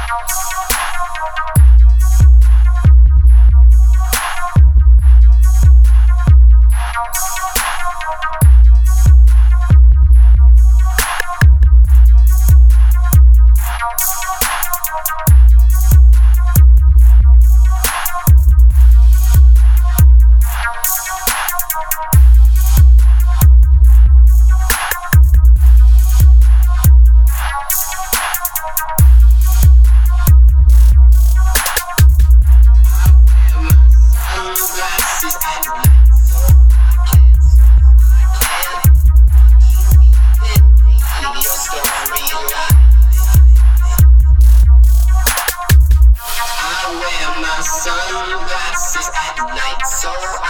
Sunglasses at night so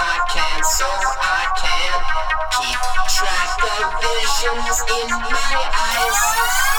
I can keep track of visions in my eyes.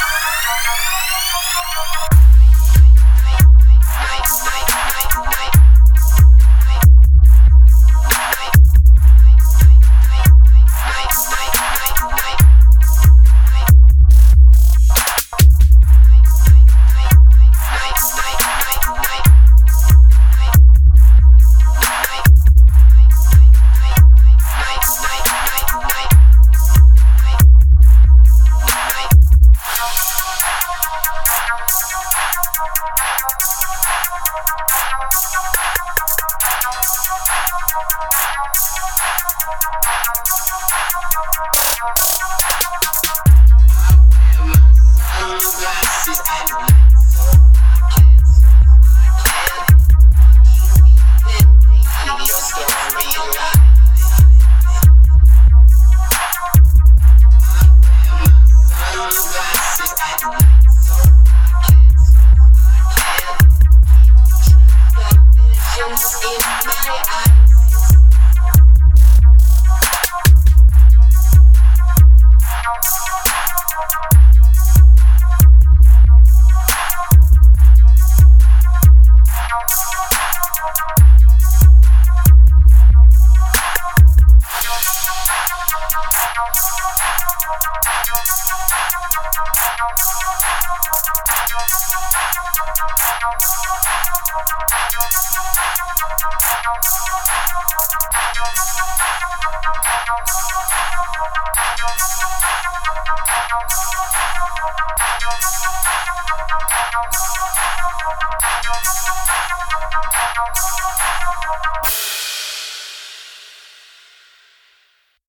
Sunglasses at night so I can read your story live. I wear my sunglasses at night so I can track the visions in my eyes.